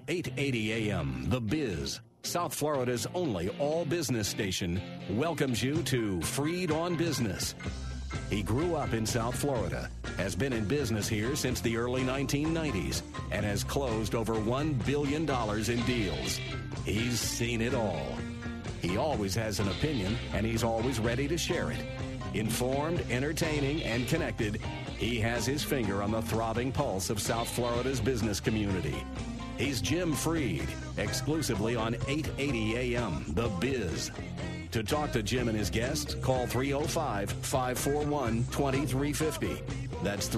880 AM, The Biz, South Florida's only all-business station, welcomes you to Freed on Business. He grew up in South Florida, has been in business here since the early 1990s, and has closed over $1 billion in deals. He's seen it all. He always has an opinion, and he's always ready to share it. Informed, entertaining, and connected, he has his finger on the throbbing pulse of South Florida's business community. He's Jim Freed, exclusively on 880 AM, The Biz. To talk to Jim and his guests, call 305-541-2350. That's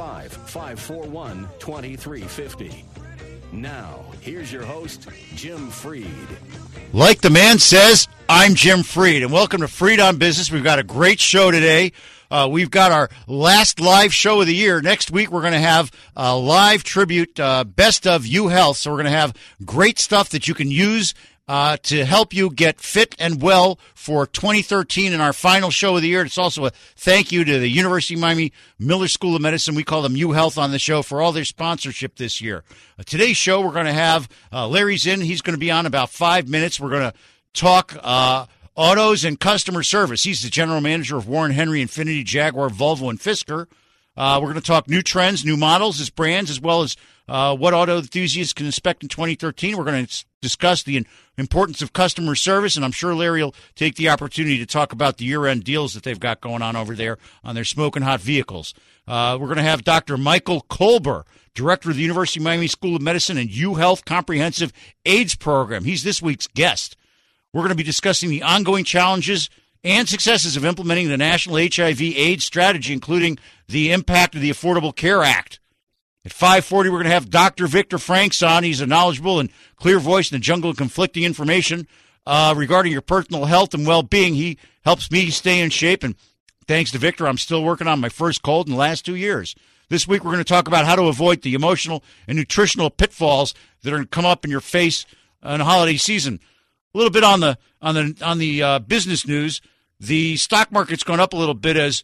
305-541-2350. Now, here's your host, Jim Freed. Like the man says, I'm Jim Freed, and welcome to Freed on Business. We've got a great show today. We've got our last live show of the year. Next week, we're going to have a live tribute, Best of U Health. So we're going to have great stuff that you can use to help you get fit and well for 2013 in our final show of the year. It's also a thank you to the University of Miami Miller School of Medicine. We call them U Health on the show for all their sponsorship this year. Today's show, we're going to have Larry's in. He's going to be on about 5 minutes. We're going to talk autos and customer service. He's the general manager of Warren Henry, Infiniti, Jaguar, Volvo, and Fisker. We're going to talk new trends, new models, as brands, as well as what auto enthusiasts can expect in 2013. We're going to discuss the importance of customer service, and I'm sure Larry will take the opportunity to talk about the year-end deals that they've got going on over there on their smoking hot vehicles. We're going to have Dr. Michael Kolber, director of the University of Miami School of Medicine and U Health Comprehensive AIDS Program. He's this week's guest. We're going to be discussing the ongoing challenges and successes of implementing the National HIV/AIDS strategy, including the impact of the Affordable Care Act. At 5:40, we're going to have Dr. Victor Franks on. He's a knowledgeable and clear voice in the jungle of conflicting information regarding your personal health and well-being. He helps me stay in shape, and thanks to Victor, I'm still working on my first cold in the last 2 years. This week, we're going to talk about how to avoid the emotional and nutritional pitfalls that are going to come up in your face in the holiday season. A little bit on the business news. The stock market's gone up a little bit as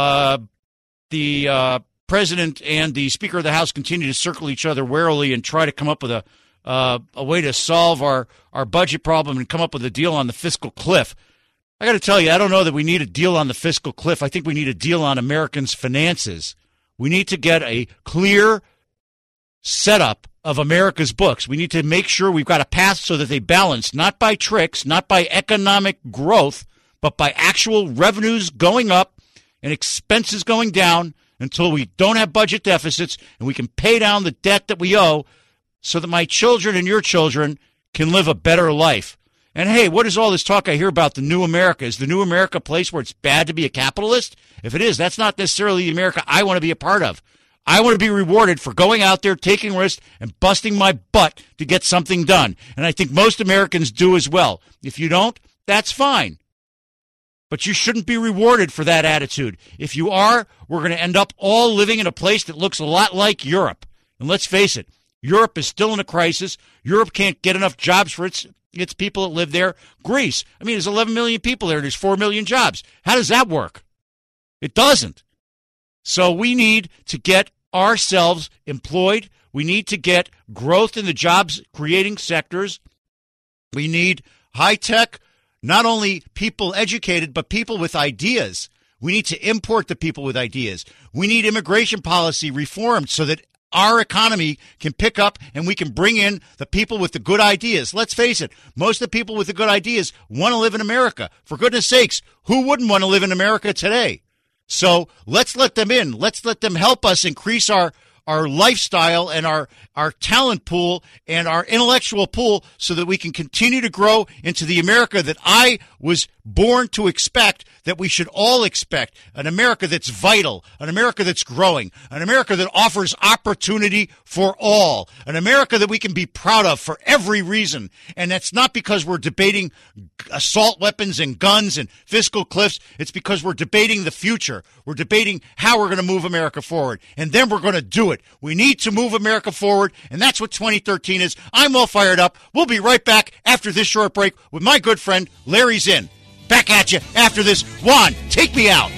the President and the Speaker of the House continue to circle each other warily and try to come up with a way to solve our budget problem and come up with a deal on the fiscal cliff. I got to tell you, I don't know that we need a deal on the fiscal cliff. I think we need a deal on Americans' finances. We need to get a clear setup of America's books. We need to make sure we've got a path so that they balance, not by tricks, not by economic growth, but by actual revenues going up and expenses going down until we don't have budget deficits and we can pay down the debt that we owe so that my children and your children can live a better life. And hey, what is all this talk I hear about the new America? Is the new America a place where it's bad to be a capitalist? If it is, that's not necessarily the America I want to be a part of. I want to be rewarded for going out there, taking risks, and busting my butt to get something done. And I think most Americans do as well. If you don't, that's fine. But you shouldn't be rewarded for that attitude. If you are, we're going to end up all living in a place that looks a lot like Europe. And let's face it, Europe is still in a crisis. Europe can't get enough jobs for its people that live there. Greece, I mean, there's 11 million people there. There's 4 million jobs. How does that work? It doesn't. So we need to get ourselves employed. We need to get growth in the jobs-creating sectors. We need high-tech, not only people educated, but people with ideas. We need to import the people with ideas. We need immigration policy reformed so that our economy can pick up and we can bring in the people with the good ideas. Let's face it, most of the people with the good ideas want to live in America. For goodness sakes, who wouldn't want to live in America today? So let's let them in. Let's let them help us increase our lifestyle and our talent pool and our intellectual pool so that we can continue to grow into the America that I was born to expect, that we should all expect, an America that's vital, an America that's growing, an America that offers opportunity for all, an America that we can be proud of for every reason. And that's not because we're debating assault weapons and guns and fiscal cliffs. It's because we're debating the future. We're debating how we're going to move America forward. And then we're going to do it. We need to move America forward, and that's what 2013 is. I'm all fired up. We'll be right back after this short break with my good friend Larry Zinn. Back at you after this. Juan, take me out.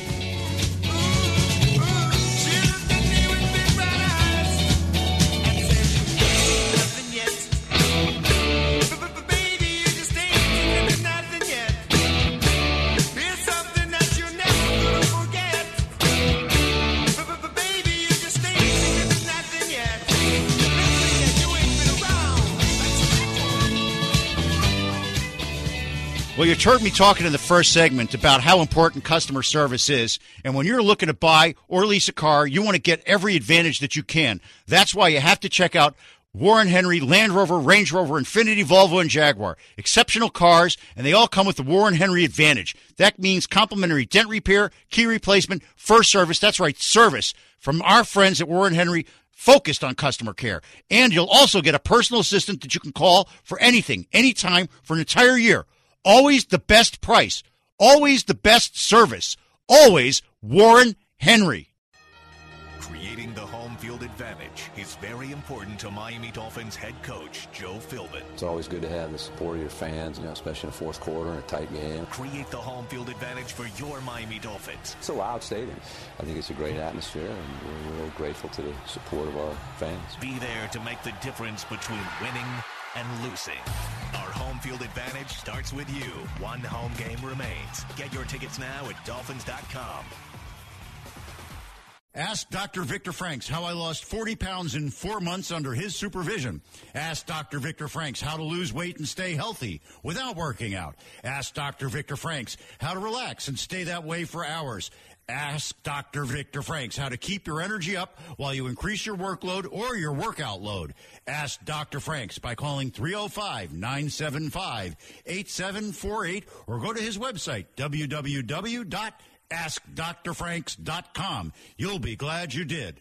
Well, you heard me talking in the first segment about how important customer service is. And when you're looking to buy or lease a car, you want to get every advantage that you can. That's why you have to check out Warren Henry, Land Rover, Range Rover, Infiniti, Volvo, and Jaguar. Exceptional cars, and they all come with the Warren Henry Advantage. That means complimentary dent repair, key replacement, first service. That's right, service from our friends at Warren Henry, focused on customer care. And you'll also get a personal assistant that you can call for anything, anytime, for an entire year. Always the best price. Always the best service. Always Warren Henry. Creating the home field advantage is very important to Miami Dolphins head coach Joe Philbin. It's always good to have the support of your fans, especially in the fourth quarter and a tight game. Create the home field advantage for your Miami Dolphins. It's a loud stadium. I think it's a great atmosphere, and we're real grateful to the support of our fans. Be there to make the difference between winning and losing. Our home field advantage starts with you. One home game remains. Get your tickets now at Dolphins.com. Ask Dr. Victor Franks how I lost 40 pounds in 4 months under his supervision. Ask Dr. Victor Franks how to lose weight and stay healthy without working out. Ask Dr. Victor Franks how to relax and stay that way for hours. Ask Dr. Victor Franks how to keep your energy up while you increase your workload or your workout load. Ask Dr. Franks by calling 305-975-8748 or go to his website, www.askdrfranks.com. You'll be glad you did.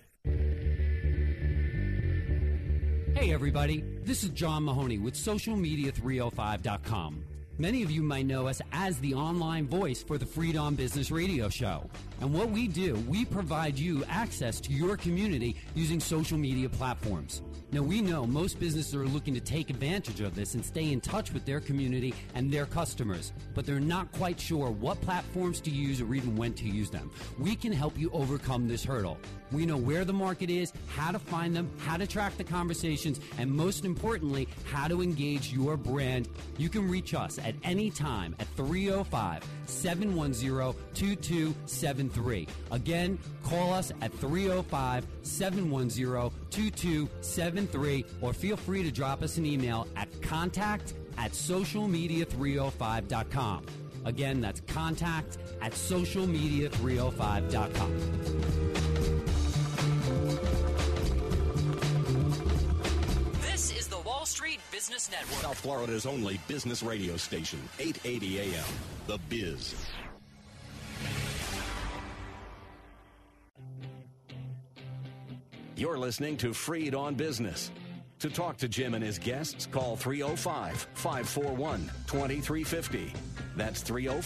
Hey, everybody. This is John Mahoney with SocialMedia305.com. Many of you might know us as the online voice for the Freed On Business radio show. And what we do, we provide you access to your community using social media platforms. Now, we know most businesses are looking to take advantage of this and stay in touch with their community and their customers, but they're not quite sure what platforms to use or even when to use them. We can help you overcome this hurdle. We know where the market is, how to find them, how to track the conversations, and most importantly, how to engage your brand. You can reach us at any time at 305-710-2273. Again, call us at 305-710-2273, or feel free to drop us an email at contact@socialmedia305.com. Again, that's contact@socialmedia305.com. This is the Wall Street Business Network, South Florida's only business radio station, 880 AM, The Biz. You're listening to Freed on Business. To talk to Jim and his guests, call 305-541-2350. That's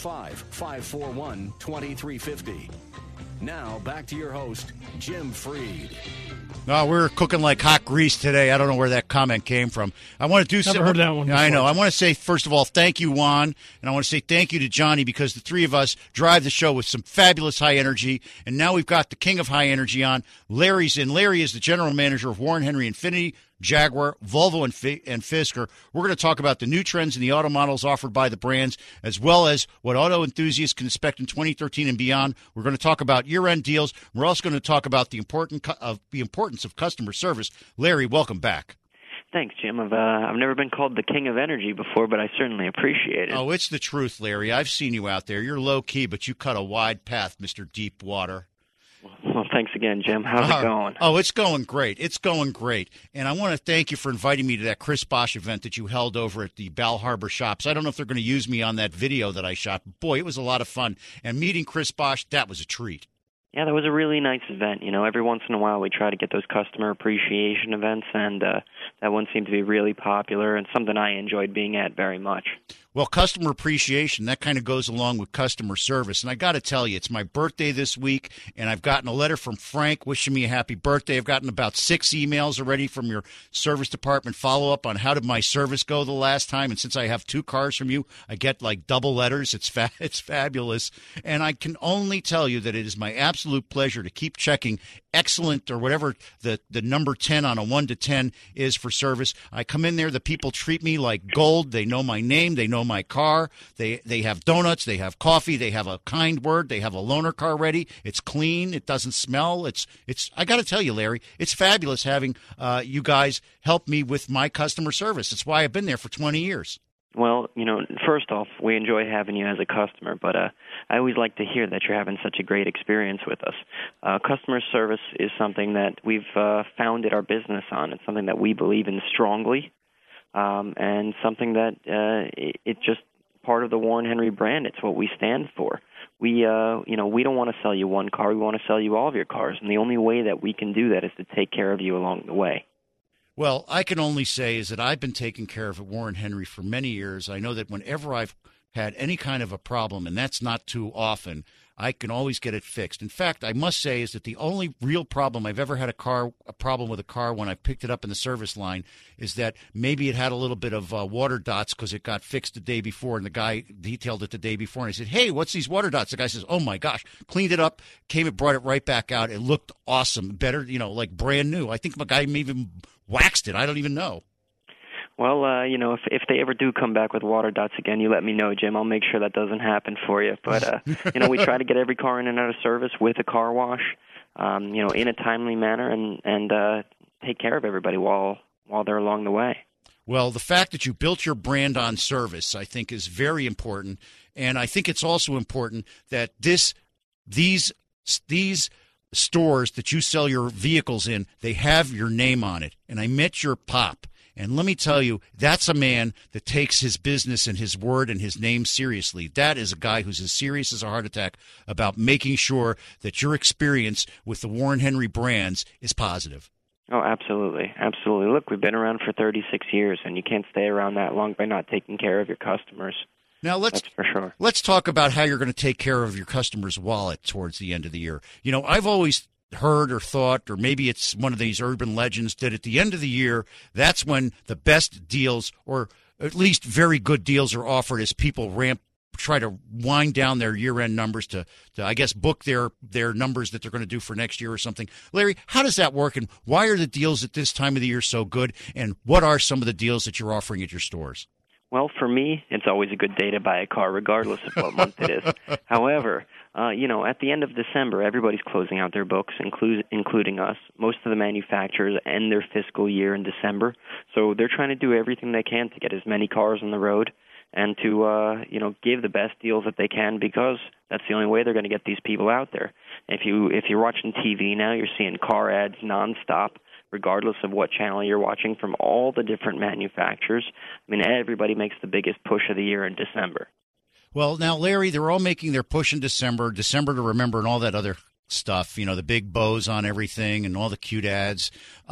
305-541-2350. Now, back to your host, Jim Freed. No, we're cooking like hot grease today. I don't know where that comment came from. I want to do Never heard that one before. I know. I want to say, first of all, thank you, Juan, and I want to say thank you to Johnny, because the three of us drive the show with some fabulous high energy, and now we've got the king of high energy on. Larry's in. Larry is the general manager of Warren Henry Infiniti, Jaguar, Volvo, and Fisker. We're going to talk about the new trends in the auto models offered by the brands, as well as what auto enthusiasts can expect in 2013 and beyond. We're going to talk about year-end deals. We're also going to talk about the importance of customer service. Larry, welcome back. Thanks, Jim. I've never been called the king of energy before, but I certainly appreciate it. Oh, it's the truth, Larry. I've seen you out there. You're low-key, but you cut a wide path, Mr. Deepwater. Well, thanks again, Jim. How's it going? Oh, it's going great. It's going great. And I want to thank you for inviting me to that Chris Bosch event that you held over at the Bal Harbor Shops. I don't know if they're going to use me on that video that I shot. Boy, it was a lot of fun. And meeting Chris Bosch, that was a treat. Yeah, that was a really nice event. You know, every once in a while we try to get those customer appreciation events, and that one seemed to be really popular and something I enjoyed being at very much. Well, customer appreciation, that kind of goes along with customer service. And I got to tell you, it's my birthday this week, and I've gotten a letter from Frank wishing me a happy birthday. I've gotten about 6 emails already from your service department follow-up on how did my service go the last time. And since I have 2 cars from you, I get like double letters. It's fabulous. And I can only tell you that it is my absolute pleasure to keep checking excellent, or whatever the number 10 on a 1 to 10 is for service. I come in there, the people treat me like gold. They know my name. They know my car. They have donuts. They have coffee. They have a kind word. They have a loaner car ready. It's clean. It doesn't smell. It's. I got to tell you, Larry, it's fabulous having you guys help me with my customer service. It's why I've been there for 20 years. Well, first off, we enjoy having you as a customer, but I always like to hear that you're having such a great experience with us. Customer service is something that we've founded our business on. It's something that we believe in strongly, and something that it's just part of the Warren Henry brand. It's what we stand for. We don't want to sell you one car. We want to sell you all of your cars, and the only way that we can do that is to take care of you along the way. Well, I can only say is that I've been taking care of Warren Henry for many years. I know that whenever I've had any kind of a problem, and that's not too often, I can always get it fixed. In fact, I must say is that the only real problem I've ever had a problem with a car when I picked it up in the service line is that maybe it had a little bit of water dots because it got fixed the day before, and the guy detailed it the day before. And I said, "Hey, what's these water dots?" The guy says, "Oh my gosh," cleaned it up, brought it right back out. It looked awesome, better, like brand new. I think the guy even waxed it. I don't even know. Well, if they ever do come back with water dots again, you let me know, Jim. I'll make sure that doesn't happen for you. But, we try to get every car in and out of service with a car wash, in a timely manner and take care of everybody while they're along the way. Well, the fact that you built your brand on service, I think, is very important. And I think it's also important that these stores that you sell your vehicles in, they have your name on it. And I met your pop. And let me tell you, that's a man that takes his business and his word and his name seriously. That is a guy who's as serious as a heart attack about making sure that your experience with the Warren Henry brands is positive. Oh, absolutely. Absolutely. Look, we've been around for 36 years, and you can't stay around that long by not taking care of your customers. Now, that's for sure. Let's talk about how you're going to take care of your customer's wallet towards the end of the year. I've always heard or thought, or maybe it's one of these urban legends, that at the end of the year, that's when the best deals, or at least very good deals, are offered as people try to wind down their year-end numbers to I guess, book their numbers that they're going to do for next year or something. Larry, how does that work, and why are the deals at this time of the year so good, and what are some of the deals that you're offering at your stores? Well, for me, it's always a good day to buy a car, regardless of what month it is. However, at the end of December, everybody's closing out their books, including us. Most of the manufacturers end their fiscal year in December, so they're trying to do everything they can to get as many cars on the road and to give the best deals that they can, because that's the only way they're going to get these people out there. If you're watching TV now, you're seeing car ads nonstop, regardless of what channel you're watching, from all the different manufacturers. I mean, everybody makes the biggest push of the year in December. Well, now, Larry, they're all making their push in December to remember, and all that other stuff, the big bows on everything and all the cute ads.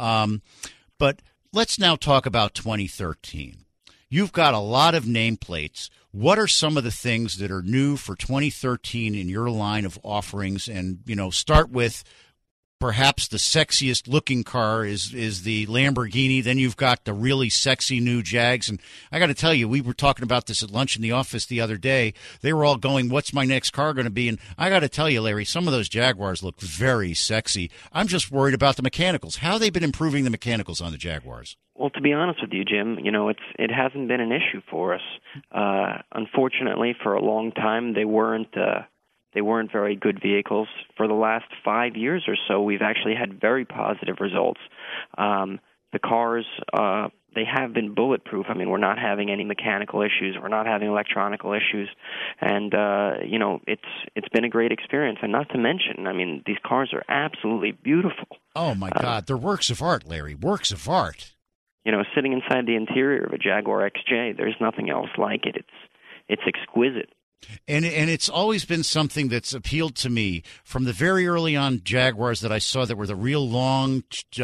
But let's now talk about 2013. You've got a lot of nameplates. What are some of the things that are new for 2013 in your line of offerings? And, start with perhaps the sexiest looking car is the Lamborghini. Then you've got the really sexy new Jags. And I got to tell you, we were talking about this at lunch in the office the other day. They were all going, what's my next car going to be? And I got to tell you, Larry, some of those Jaguars look very sexy. I'm just worried about the mechanicals. How have they been improving the mechanicals on the Jaguars? Well, to be honest with you, Jim, it hasn't been an issue for us. Unfortunately, for a long time, they weren't very good vehicles. For the last 5 years or so, we've actually had very positive results. The cars, they have been bulletproof. I mean, we're not having any mechanical issues. We're not having electronical issues. And, it's been a great experience. And not to mention, I mean, these cars are absolutely beautiful. Oh, my God. They're works of art, Larry, works of art. Sitting inside the interior of a Jaguar XJ, there's nothing else like it. It's exquisite. And it's always been something that's appealed to me from the very early on Jaguars that I saw that were the real long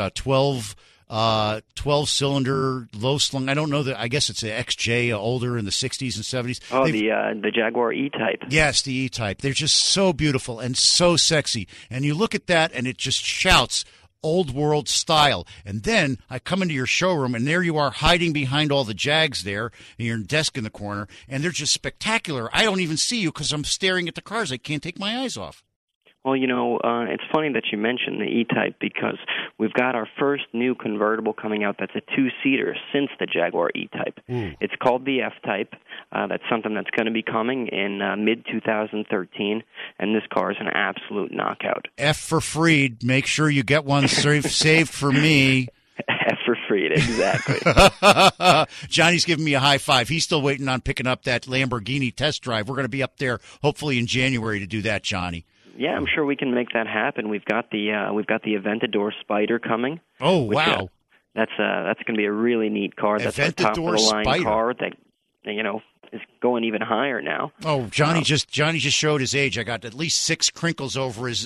12-cylinder, low-slung. I don't know I guess it's an XJ, older in the 60s and 70s. Oh, the Jaguar E-Type. Yes, the E-Type. They're just so beautiful and so sexy. And you look at that, and it just shouts old world style. And then I come into your showroom, and there you are hiding behind all the Jags there, and your desk in the corner, and they're just spectacular. I don't even see you because I'm staring at the cars. I can't take my eyes off. Well, it's funny that you mentioned the E-Type, because we've got our first new convertible coming out that's a two-seater since the Jaguar E-Type. It's called the F-Type. That's something that's going to be coming in mid-2013, and this car is an absolute knockout. F for Freed. Make sure you get one saved for me. F for treat, exactly. Johnny's giving me a high five. He's still waiting on picking up that Lamborghini test drive. We're going to be up there hopefully in January to do that, Johnny. Yeah, I'm sure we can make that happen. We've got the Aventador Spider coming. Oh, which, wow. That's going to be a really neat car. That's a top of the line car that is going even higher now. Oh, Johnny just showed his age. I got at least 6 crinkles over his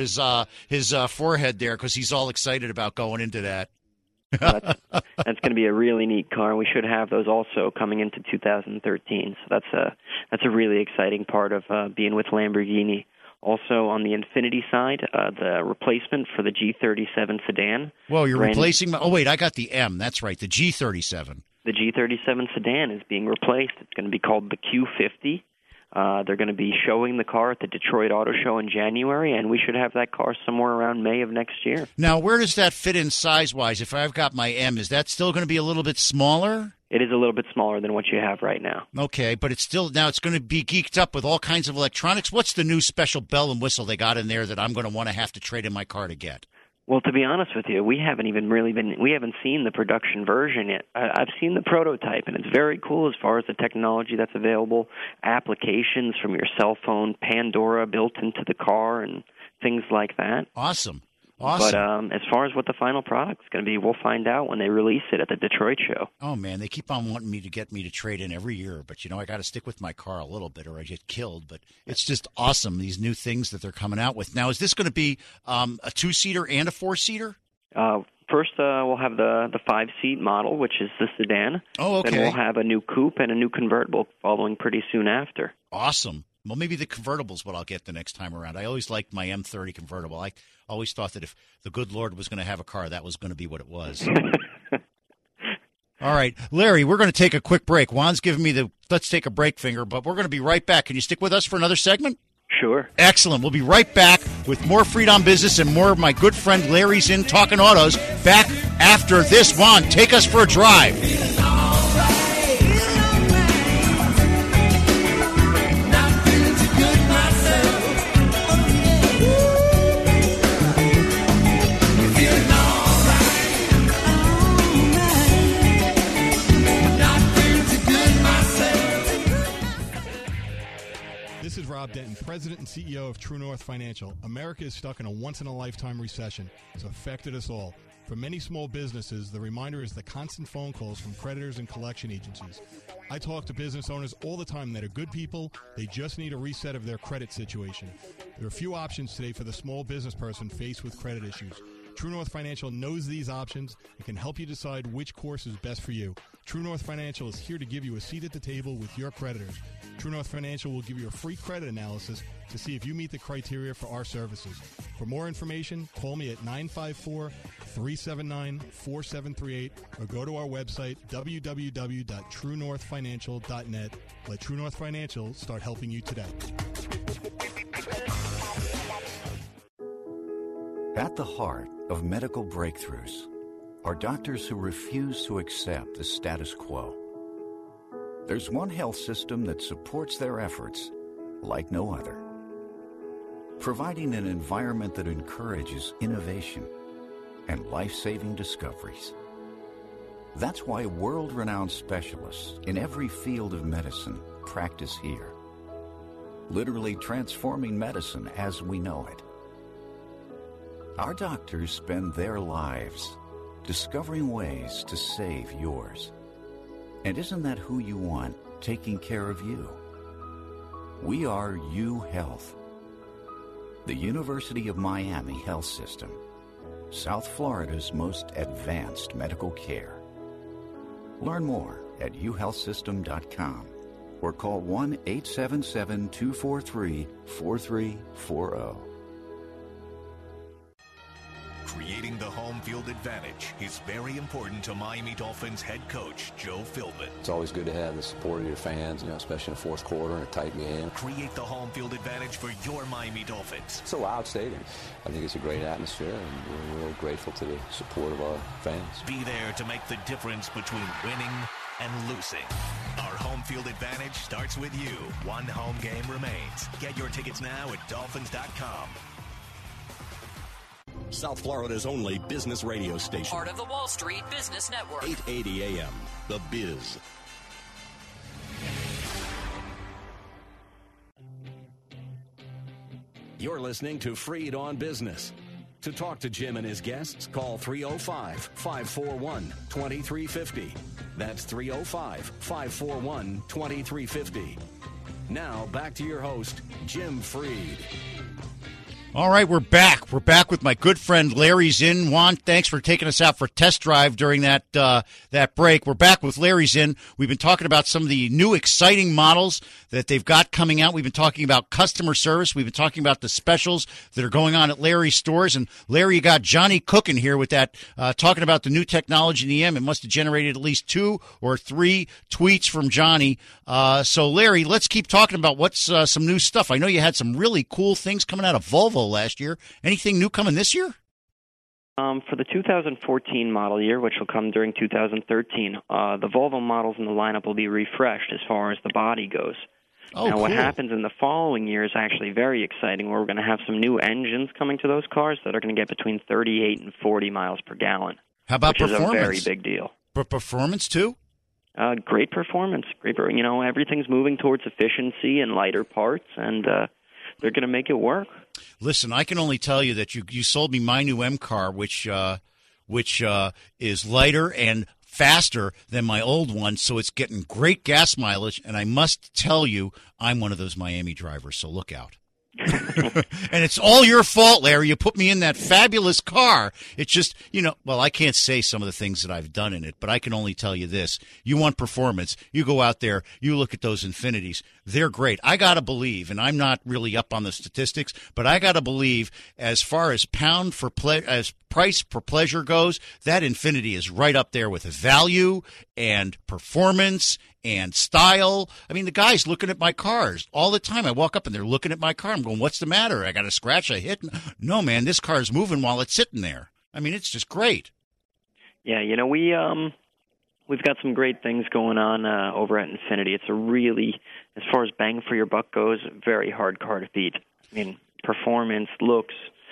forehead there because he's all excited about going into that. That's going to be a really neat car, and we should have those also coming into 2013. So that's a really exciting part of being with Lamborghini. Also, on the Infiniti side, the replacement for the G37 sedan. Well, you're replacing... Oh, wait, I got the M. That's right, the G37. The G37 sedan is being replaced. It's going to be called the Q50. They're going to be showing the car at the Detroit Auto Show in January, and we should have that car somewhere around May of next year. Now, where does that fit in size-wise? If I've got my M, is that still going to be a little bit smaller? It is a little bit smaller than what you have right now. Okay, but it's still now it's going to be geeked up with all kinds of electronics. What's the new special bell and whistle they got in there that I'm going to want to have to trade in my car to get? Well, to be honest with you, we haven't seen the production version yet. I've seen the prototype, and it's very cool as far as the technology that's available, applications from your cell phone, Pandora built into the car, and things like that. Awesome. But as far as what the final product is going to be, we'll find out when they release it at the Detroit show. Oh, man, they keep on wanting me to get me to trade in every year. But, I got to stick with my car a little bit or I get killed. But it's just awesome, these new things that they're coming out with. Now, is this going to be a 2-seater and a 4-seater? First, we'll have the 5-seat model, which is the sedan. Oh, okay. Then we'll have a new coupe and a new convertible following pretty soon after. Awesome. Well, maybe the convertible's what I'll get the next time around. I always liked my M30 convertible. I always thought that if the good Lord was going to have a car, that was going to be what it was. All right, Larry, we're going to take a quick break. Juan's giving me the let's take a break finger, but we're going to be right back. Can you stick with us for another segment? Sure. Excellent. We'll be right back with more Freed on Business and more of my good friend Larry's In Talking Autos. Back after this. Juan, take us for a drive. This is Rob Denton, President and CEO of True North Financial. America is stuck in a once-in-a-lifetime recession. It's affected us all. For many small businesses, the reminder is the constant phone calls from creditors and collection agencies. I talk to business owners all the time that are good people. They just need a reset of their credit situation. There are a few options today for the small business person faced with credit issues. True North Financial knows these options and can help you decide which course is best for you. True North Financial is here to give you a seat at the table with your creditors. True North Financial will give you a free credit analysis to see if you meet the criteria for our services. For more information, call me at 954-379-4738 or go to our website, www.truenorthfinancial.net. Let True North Financial start helping you today. At the heart of medical breakthroughs are doctors who refuse to accept the status quo. There's one health system that supports their efforts like no other, providing an environment that encourages innovation and life-saving discoveries. That's why world-renowned specialists in every field of medicine practice here, literally transforming medicine as we know it. Our doctors spend their lives discovering ways to save yours. And isn't that who you want taking care of you? We are U Health, the University of Miami Health System, South Florida's most advanced medical care. Learn more at uhealthsystem.com or call 1-877-243-4340. Creating the home field advantage is very important to Miami Dolphins head coach Joe Philbin. It's always good to have the support of your fans, especially in the fourth quarter and a tight game. Create the home field advantage for your Miami Dolphins. It's a loud stadium. I think it's a great atmosphere, and we're real grateful to the support of our fans. Be there to make the difference between winning and losing. Our home field advantage starts with you. One home game remains. Get your tickets now at Dolphins.com. South Florida's only business radio station. Part of the Wall Street Business Network. 880 AM, The Biz. You're listening to Freed on Business. To talk to Jim and his guests, call 305-541-2350. That's 305-541-2350. Now, back to your host, Jim Freed. All right, we're back. We're back with my good friend Larry Zinn. Juan, thanks for taking us out for a test drive during that break. We're back with Larry Zinn. We've been talking about some of the new exciting models that they've got coming out. We've been talking about customer service. We've been talking about the specials that are going on at Larry's stores. And Larry, you got Johnny cooking here with that, talking about the new technology in the M. It must have generated at least 2 or 3 tweets from Johnny. So Larry, let's keep talking about what's some new stuff. I know you had some really cool things coming out of Volvo last year. Anything new coming this year? For the 2014 model year, which will come during 2013, the Volvo models in the lineup will be refreshed as far as the body goes. Oh, now, cool. What happens in the following year is actually very exciting, where we're going to have some new engines coming to those cars that are going to get between 38 and 40 miles per gallon. How about which performance? Is a very big deal. But performance, too? Great performance. Everything's moving towards efficiency and lighter parts, and they're going to make it work. Listen, I can only tell you that you sold me my new M car, which is lighter and faster than my old one, so it's getting great gas mileage. And I must tell you, I'm one of those Miami drivers, so look out. And it's all your fault, Larry. You put me in that fabulous car. It's just, well, I can't say some of the things that I've done in it, but I can only tell you this. You want performance. You go out there, you look at those Infinities. They're great. I got to believe, and I'm not really up on the statistics, but I got to believe as far as as price per pleasure goes, that Infinity is right up there with value and performance and style. I mean, the guy's looking at my cars all the time. I walk up and they're looking at my car. I'm going, what's the matter? I got a scratch, I hit? No, man, this car's moving while it's sitting there. I mean, it's just great. Yeah, we've got some great things going on over at Infinity. It's a really, as far as bang for your buck goes, very hard car to beat. I mean, performance, looks,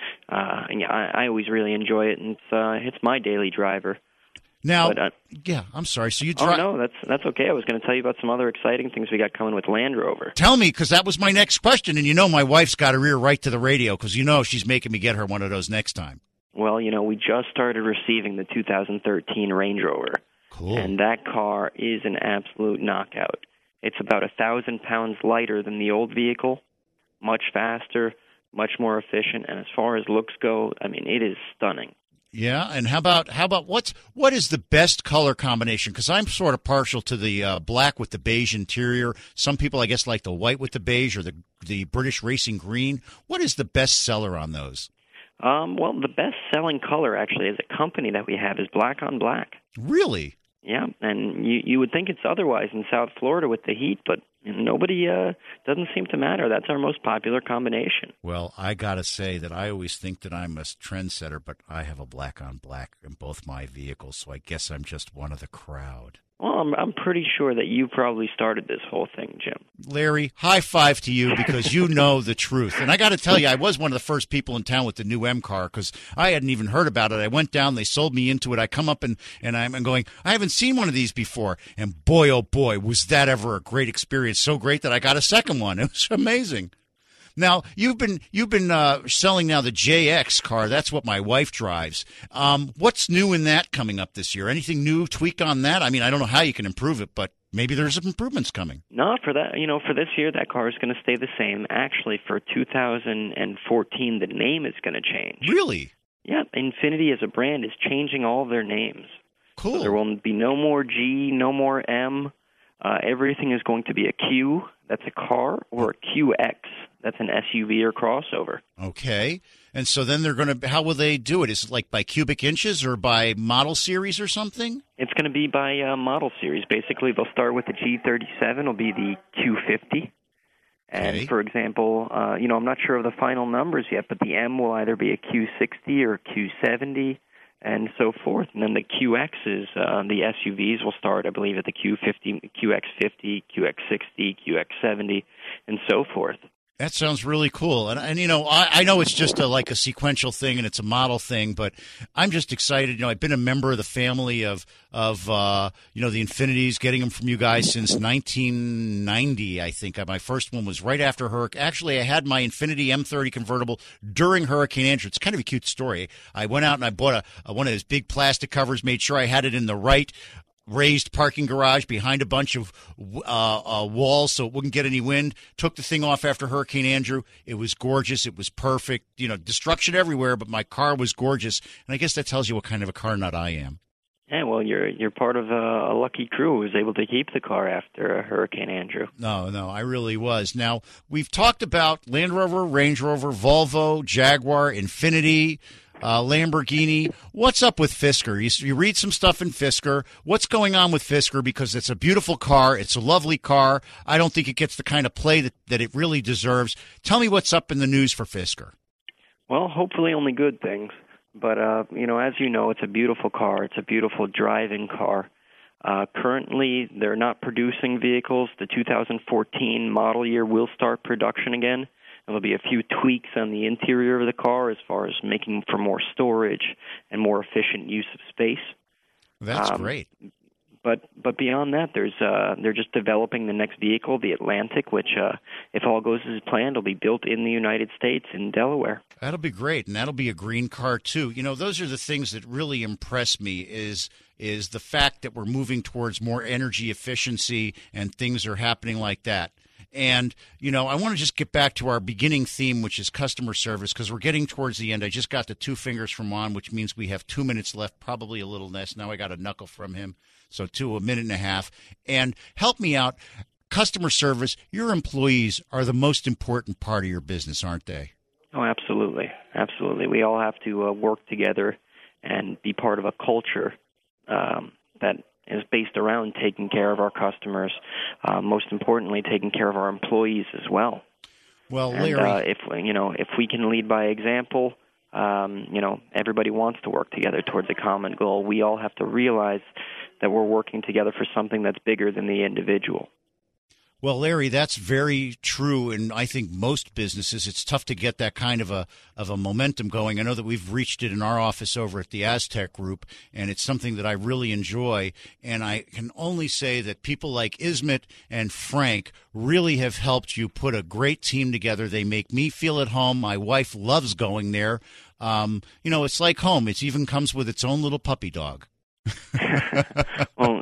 I always really enjoy it, and it's my daily driver. Now, I'm sorry. So you drive? Oh, no, that's okay. I was going to tell you about some other exciting things we got coming with Land Rover. Tell me, because that was my next question, and my wife's got her ear right to the radio, because she's making me get her one of those next time. Well, we just started receiving the 2013 Range Rover. Cool. And that car is an absolute knockout. It's about 1,000 pounds lighter than the old vehicle, much faster, much more efficient, and as far as looks go, I mean, it is stunning. Yeah, and how about what is the best color combination? Because I'm sort of partial to the black with the beige interior. Some people, I guess, like the white with the beige or the British Racing Green. What is the best seller on those? Well, the best-selling color, actually, as a company that we have is black on black. Really? Yeah, and you would think it's otherwise in South Florida with the heat, but nobody doesn't seem to matter. That's our most popular combination. Well, I got to say that I always think that I'm a trendsetter, but I have a black on black in both my vehicles, so I guess I'm just one of the crowd. Well, I'm pretty sure that you probably started this whole thing, Jim. Larry, high five to you because you know the truth. And I got to tell you, I was one of the first people in town with the new M car because I hadn't even heard about it. I went down, they sold me into it. I come up and I'm going, I haven't seen one of these before. And boy, oh boy, was that ever a great experience. So great that I got a second one. It was amazing. Now, you've been selling now the JX car. That's what my wife drives. What's new in that coming up this year? Anything new, tweaked on that? I mean, I don't know how you can improve it, but maybe there's some improvements coming. No, for that, for this year, that car is going to stay the same. Actually, for 2014, the name is going to change. Really? Yeah, Infinity as a brand is changing all of their names. Cool. So there will be no more G, no more M. Everything is going to be a Q, that's a car, or a QX, that's an SUV or crossover. Okay. And so then they're going to, how will they do it? Is it like by cubic inches or by model series or something? It's going to be by model series. Basically, they'll start with the G37, it'll be the 250. And, Okay. for example, I'm not sure of the final numbers yet, but the M will either be a Q60 or a Q70. And so forth. And then the QXs, the SUVs will start, I believe, at the Q50, QX50, QX60, QX70, and so forth. That sounds really cool. And you know, I know it's just like a sequential thing and it's a model thing, but I'm just excited. You know, I've been a member of the family of you know, the Infinities, getting them from you guys since 1990, I think. My first one was right after Hurricane. Actually, I had my Infinity M30 convertible during Hurricane Andrew. It's kind of a cute story. I went out and I bought one of those big plastic covers, made sure I had it in the right raised parking garage behind a bunch of walls so it wouldn't get any wind. Took the thing off after Hurricane Andrew. It was gorgeous. It was perfect. You know, destruction everywhere, but my car was gorgeous. And I guess that tells you what kind of a car nut I am. Yeah, well, you're part of a lucky crew who was able to keep the car after Hurricane Andrew. No, I really was. Now, we've talked about Land Rover, Range Rover, Volvo, Jaguar, Infiniti, Lamborghini. What's up with Fisker? You read some stuff in Fisker. What's going on with Fisker? Because it's a beautiful car. It's a lovely car. I don't think it gets the kind of play that it really deserves. Tell me what's up in the news for Fisker. Well, hopefully only good things. But, you know, as you know, it's a beautiful car. It's a beautiful driving car. Currently, they're not producing vehicles. The 2014 model year will start production again. There'll be a few tweaks on the interior of the car as far as making for more storage and more efficient use of space. That's great. But beyond that, they're just developing the next vehicle, the Atlantic, which, if all goes as planned, will be built in the United States in Delaware. That'll be great, and that'll be a green car too. You know, those are the things that really impress me is the fact that we're moving towards more energy efficiency and things are happening like that. And, you know, I want to just get back to our beginning theme, which is customer service, because we're getting towards the end. I just got the 2 fingers from Juan, which means we have 2 minutes left, probably a little less. Now I got a knuckle from him, so a minute and a half. And help me out. Customer service, your employees are the most important part of your business, aren't they? Oh, absolutely. Absolutely. We all have to work together and be part of a culture that is based around taking care of our customers, most importantly, taking care of our employees as well. Well, Larry, if we can lead by example, everybody wants to work together towards a common goal. We all have to realize that we're working together for something that's bigger than the individual. Well, Larry, that's very true, and I think most businesses, it's tough to get that kind of a momentum going. I know that we've reached it in our office over at the Aztec Group, and it's something that I really enjoy. And I can only say that people like Ismet and Frank really have helped you put a great team together. They make me feel at home. My wife loves going there. It's like home. It even comes with its own little puppy dog. Well,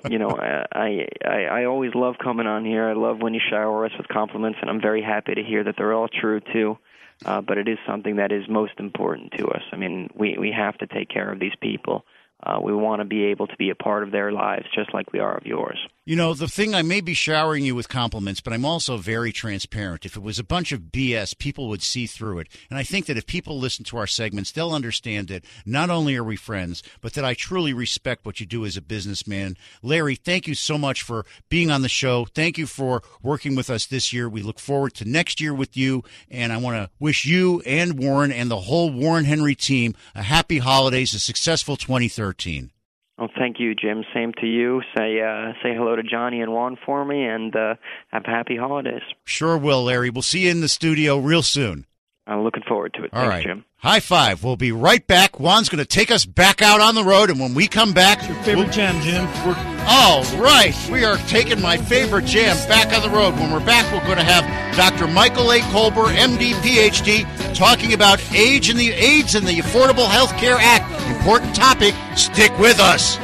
I always love coming on here. I love when you shower us with compliments, and I'm very happy to hear that they're all true, too. But it is something that is most important to us. I mean, we have to take care of these people. We want to be able to be a part of their lives just like we are of yours. You know, the thing, I may be showering you with compliments, but I'm also very transparent. If it was a bunch of BS, people would see through it. And I think that if people listen to our segments, they'll understand that not only are we friends, but that I truly respect what you do as a businessman. Larry, thank you so much for being on the show. Thank you for working with us this year. We look forward to next year with you. And I want to wish you and Warren and the whole Warren Henry team a happy holidays, a successful 2013. Well, thank you, Jim. Same to you. Say hello to Johnny and Juan for me, and have happy holidays. Sure will, Larry. We'll see you in the studio real soon. I'm looking forward to it. All Thanks, right. Jim. High five. We'll be right back. Juan's going to take us back out on the road, and when we come back... What's your favorite jam, Jim? All right. We are taking my favorite jam back on the road. When we're back, we're going to have Dr. Michael A. Kolber, MD, PhD, talking about AIDS and the Affordable Health Care Act. Important topic. Stick with us.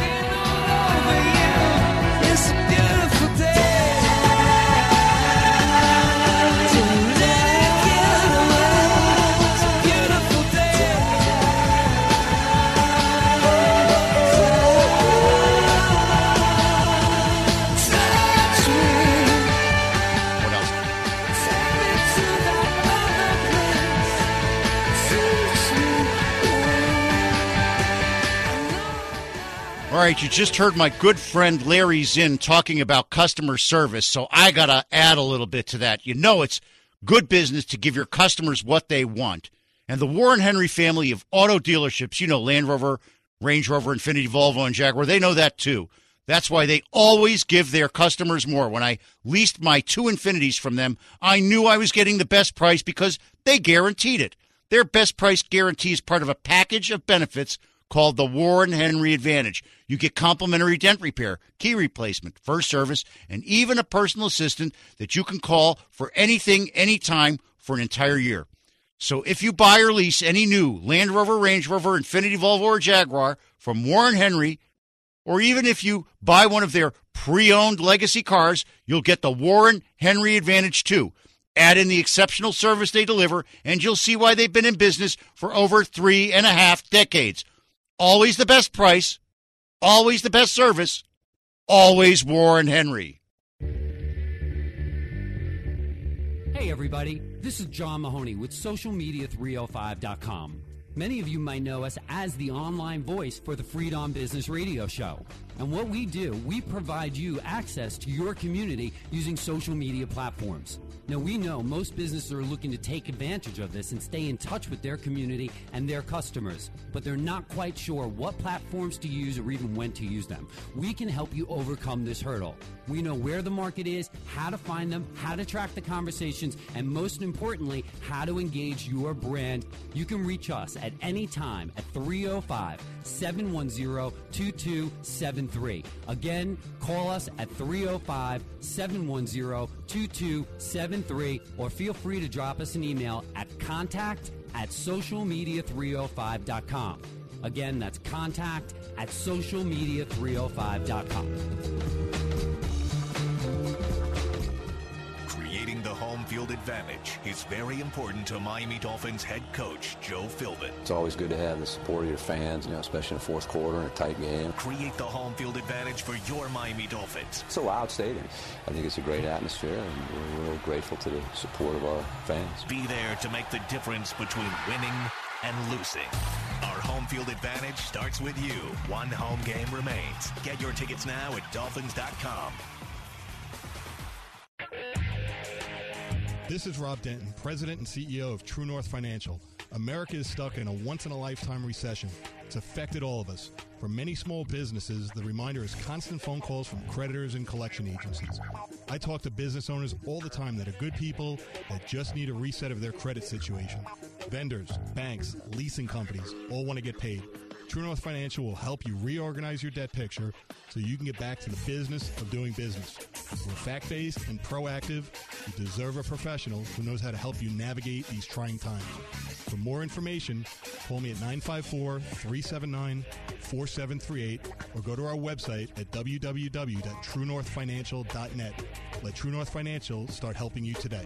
All right, you just heard my good friend Larry Zinn talking about customer service, so I got to add a little bit to that. You know it's good business to give your customers what they want. And the Warren Henry family of auto dealerships, Land Rover, Range Rover, Infiniti, Volvo, and Jaguar, they know that too. That's why they always give their customers more. When I leased my 2 Infinitis from them, I knew I was getting the best price because they guaranteed it. Their best price guarantee is part of a package of benefits called the Warren Henry Advantage. You get complimentary dent repair, key replacement, first service, and even a personal assistant that you can call for anything, anytime for an entire year. So if you buy or lease any new Land Rover, Range Rover, Infiniti, Volvo, or Jaguar from Warren Henry, or even if you buy one of their pre-owned legacy cars, you'll get the Warren Henry Advantage too. Add in the exceptional service they deliver, and you'll see why they've been in business for over 3.5 decades. Always the best price, always the best service, always Warren Henry. Hey everybody, this is John Mahoney with SocialMedia305.com. Many of you might know us as the online voice for the Freed on Business radio show. And what we do, we provide you access to your community using social media platforms. Now, we know most businesses are looking to take advantage of this and stay in touch with their community and their customers, but they're not quite sure what platforms to use or even when to use them. We can help you overcome this hurdle. We know where the market is, how to find them, how to track the conversations, and most importantly, how to engage your brand. You can reach us at any time at 305-710-2273. Again, call us at 305-710-2273, or feel free to drop us an email at contact@socialmedia305.com. Again, that's contact@socialmedia305.com. Creating the home field advantage is very important to Miami Dolphins head coach Joe Philbin. It's always good to have the support of your fans, especially in the fourth quarter in a tight game. Create the home field advantage for your Miami Dolphins. It's a loud stadium. I think it's a great atmosphere, and we're real grateful to the support of our fans. Be there to make the difference between winning and losing. Our home field advantage starts with you. One home game remains. Get your tickets now at Dolphins.com. This is Rob Denton, President and CEO of True North Financial. America is stuck in a once-in-a-lifetime recession. It's affected all of us. For many small businesses, the reminder is constant phone calls from creditors and collection agencies. I talk to business owners all the time that are good people that just need a reset of their credit situation. Vendors, banks, leasing companies all want to get paid. True North Financial will help you reorganize your debt picture so you can get back to the business of doing business. We're fact-based and proactive. You deserve a professional who knows how to help you navigate these trying times. For more information, call me at 954-379-4738 or go to our website at www.truenorthfinancial.net. Let True North Financial start helping you today.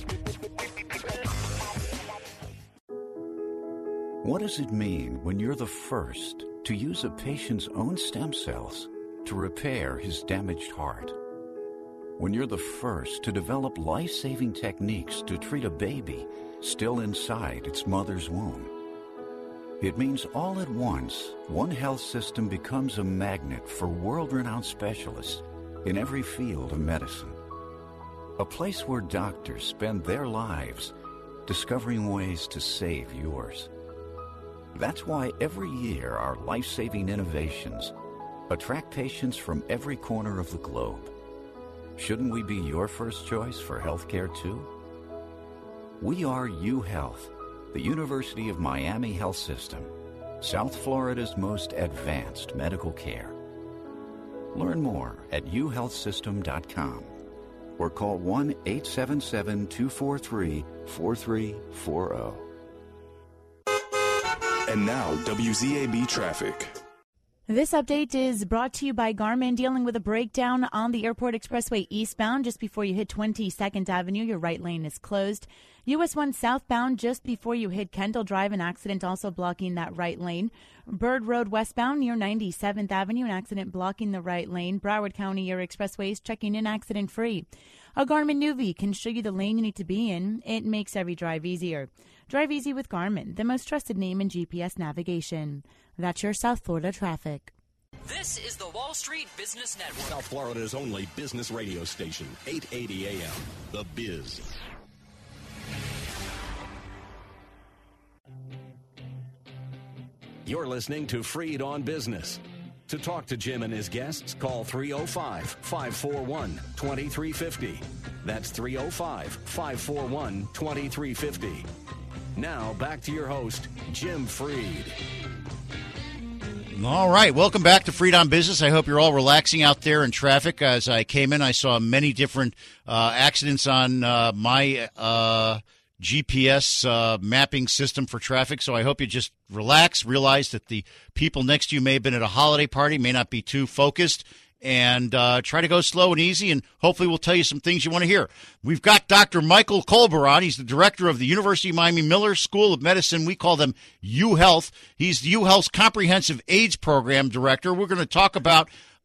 What does it mean when you're the first to use a patient's own stem cells to repair his damaged heart? When you're the first to develop life-saving techniques to treat a baby still inside its mother's womb? It means all at once, one health system becomes a magnet for world-renowned specialists in every field of medicine. A place where doctors spend their lives discovering ways to save yours. That's why every year our life-saving innovations attract patients from every corner of the globe. Shouldn't we be your first choice for healthcare too? We are UHealth, the University of Miami Health System, South Florida's most advanced medical care. Learn more at uhealthsystem.com or call 1-877-243-4340. And now, WZAB traffic. This update is brought to you by Garmin, dealing with a breakdown on the Airport Expressway eastbound. Just before you hit 22nd Avenue, your right lane is closed. US 1 southbound, just before you hit Kendall Drive, an accident also blocking that right lane. Bird Road westbound near 97th Avenue, an accident blocking the right lane. Broward County Air Expressways checking in accident-free. A Garmin Nuvi can show you the lane you need to be in. It makes every drive easier. Drive easy with Garmin, the most trusted name in GPS navigation. That's your South Florida traffic. This is the Wall Street Business Network. South Florida's only business radio station, 880 AM, The Biz. You're listening to Freed on Business. To talk to Jim and his guests, call 305-541-2350. That's 305-541-2350. Now, back to your host, Jim Freed. All right, welcome back to Freed on Business. I hope you're all relaxing out there in traffic. As I came in, I saw many different accidents on my GPS mapping system for traffic, so I hope you just relax, realize that the people next to you may have been at a holiday party, may not be too focused, and try to go slow and easy, and hopefully we'll tell you some things you want to hear. We've got Dr. Michael Kolber on. He's the director of the University of Miami Miller School of Medicine. We call them UHealth. He's the UHealth's Comprehensive AIDS Program Director. We're going to talk about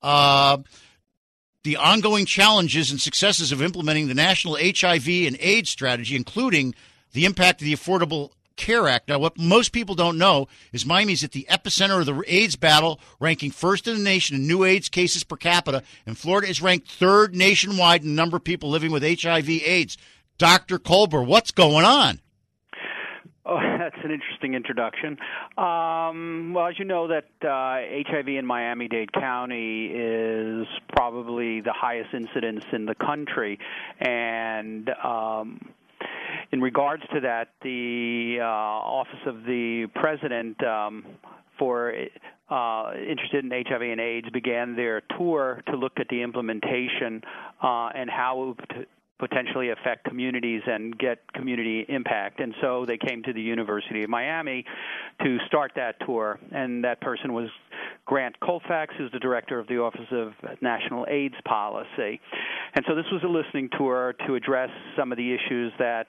the ongoing challenges and successes of implementing the National HIV and AIDS Strategy, including the impact of the Affordable Care Act. Now, what most people don't know is Miami's at the epicenter of the AIDS battle, ranking first in the nation in new AIDS cases per capita, and Florida is ranked third nationwide in the number of people living with HIV/AIDS. Dr. Kolber, what's going on? Oh, that's an interesting introduction. Well, as you know, that HIV in Miami-Dade County is probably the highest incidence in the country, and in regards to that, the Office of the President interested in HIV and AIDS began their tour to look at the implementation and how it would potentially affect communities and get community impact. And so they came to the University of Miami to start that tour. And that person was Grant Colfax, who's the director of the Office of National AIDS Policy. And so this was a listening tour to address some of the issues that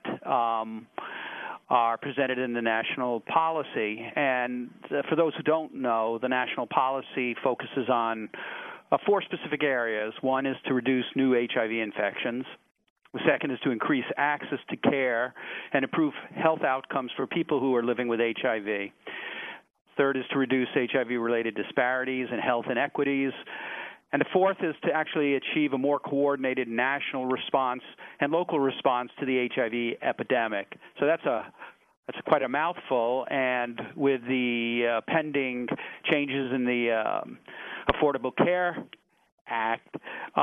are presented in the national policy. And for those who don't know, the national policy focuses on 4 specific areas. One is to reduce new HIV infections. The second is to increase access to care and improve health outcomes for people who are living with HIV. Third is to reduce HIV-related disparities and health inequities. And the fourth is to actually achieve a more coordinated national response and local response to the HIV epidemic. So that's quite a mouthful, and with the pending changes in the Affordable Care Act,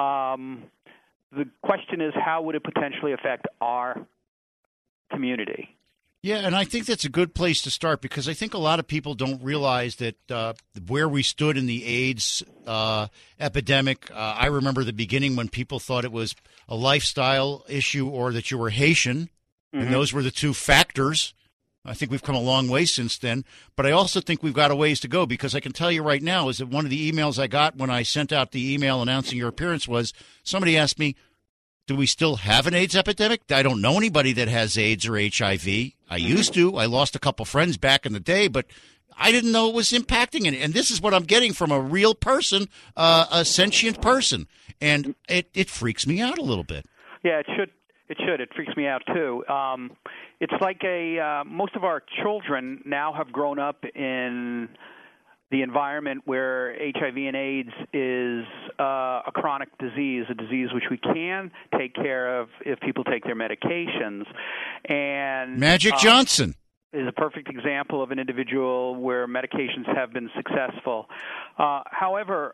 the question is, how would it potentially affect our community? Yeah, and I think that's a good place to start, because I think a lot of people don't realize that where we stood in the AIDS epidemic. I remember the beginning when people thought it was a lifestyle issue or that you were Haitian, and those were the 2 factors. I think we've come a long way since then, but I also think we've got a ways to go, because I can tell you right now is that one of the emails I got when I sent out the email announcing your appearance was somebody asked me, do we still have an AIDS epidemic? I don't know anybody that has AIDS or HIV. I used to. I lost a couple friends back in the day, but I didn't know it was impacting it. And this is what I'm getting from a real person, a sentient person. And it freaks me out a little bit. Yeah, it should. It freaks me out, too. It's like most of our children now have grown up in the environment where HIV and AIDS is a chronic disease, a disease which we can take care of if people take their medications. And Magic Johnson is a perfect example of an individual where medications have been successful. However,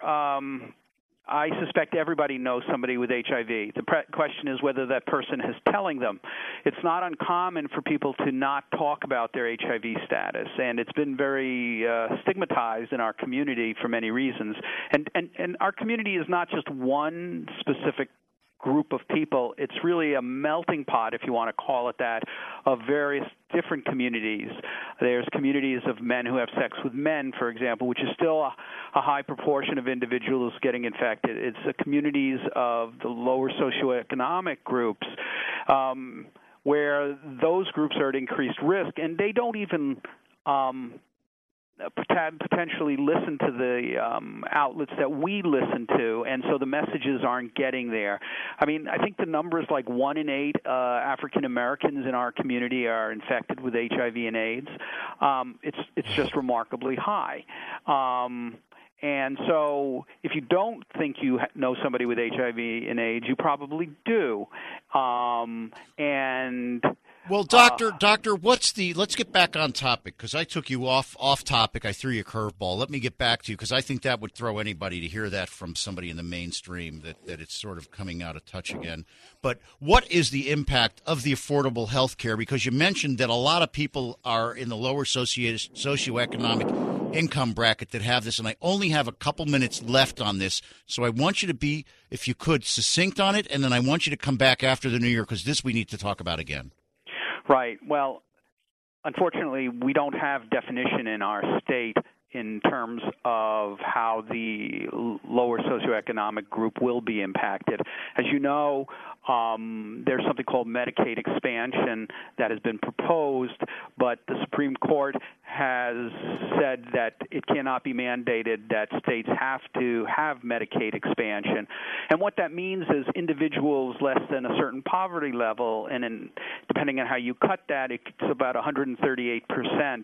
I suspect everybody knows somebody with HIV. The question is whether that person is telling them. It's not uncommon for people to not talk about their HIV status, and it's been very stigmatized in our community for many reasons. And our community is not just one specific group of people. It's really a melting pot, if you want to call it that, of various different communities. There's communities of men who have sex with men, for example, which is still a high proportion of individuals getting infected. It's the communities of the lower socioeconomic groups where those groups are at increased risk, and they don't even potentially listen to the outlets that we listen to, and so the messages aren't getting there. I mean, I think the number is like 1 in 8 African Americans in our community are infected with HIV and AIDS. It's just remarkably high. And so if you don't think you know somebody with HIV and AIDS, you probably do. And Well, Doctor, let's get back on topic, because I took you off topic. I threw you a curveball. Let me get back to you, because I think that would throw anybody to hear that from somebody in the mainstream, that it's sort of coming out of touch again. But what is the impact of the affordable health care? Because you mentioned that a lot of people are in the lower socioeconomic income bracket that have this, and I only have a couple minutes left on this, so I want you to be, if you could, succinct on it, and then I want you to come back after the new year, because this we need to talk about again. Right. Well, unfortunately, we don't have definition in our state in terms of how the lower socioeconomic group will be impacted. As you know, there's something called Medicaid expansion that has been proposed, but the Supreme Court has said that it cannot be mandated that states have to have Medicaid expansion. And what that means is individuals less than a certain poverty level, and depending on how you cut that, it's about 138%,